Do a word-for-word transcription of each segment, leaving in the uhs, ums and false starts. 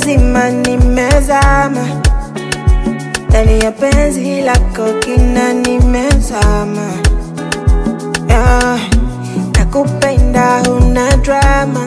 mzima nimezama, ndani ya penzi lako kina nimezama. Yeah, nakupenda huna drama,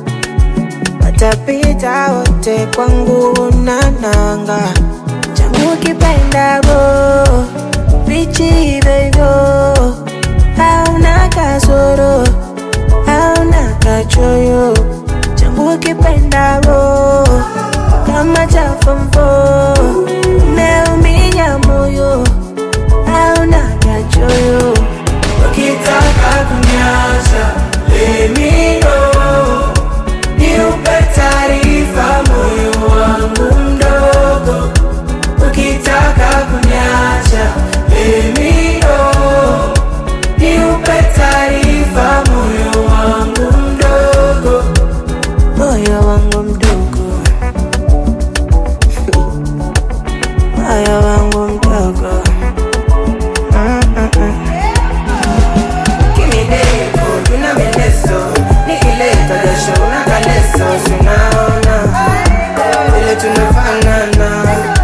watapita wote kwangu unananga. Changu kipenda bo, bichi beyo, hauna kasoro, hauna kachoyo. Changu kipenda bo, kama chafamfo, umeuminya moyo, hauna kachoyo. Ukitaka kunyasha, let me know, niupe taarifa moyo wangu mdogo. Ukitaka kunyasha, let me know, niupe taarifa moyo wangu mdogo. Moyo wangu mdogo, moyo wangu mdogo. Tunafanana,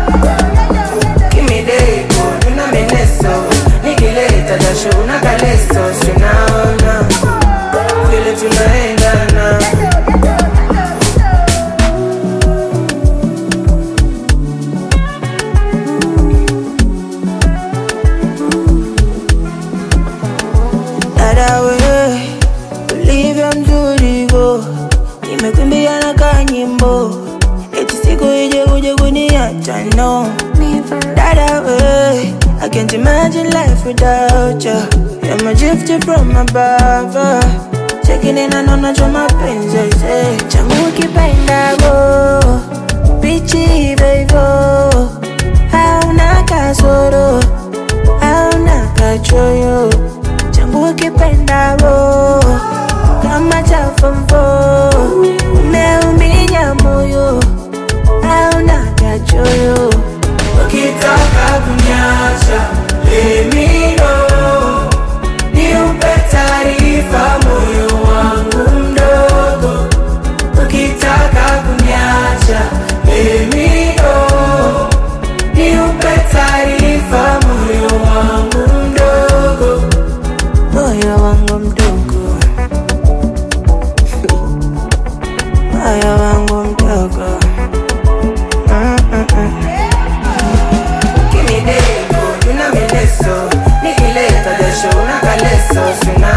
kimideko tuna meneso, nikileta jasho na kaleso, tunaona vile tunaendana. Dada we, ulivyo mzuri vo, nimekumbia na kanyimbo, eti siku ije uje kuniacha no. Dada we, I can't imagine life without you. You're my gift from above. Checking in and on your mapenzi say, changu kipenda bo, bichi beyo, hauna kasoro, hauna kachoyo. Changu kipenda bo, kama chafamfo, umeuminya moyo, hauna kachoyo. Ukitaka kunyasha, let me know, niupe taarifa moyo wangu mdogo. Ukitaka kunyasha, let me know, niupe taarifa moyo wangu mdogo. Moyo wangu mdogo, moyo wangu mdogo. Kimideko tuna meneso, nikileta jasho na kaleso, suna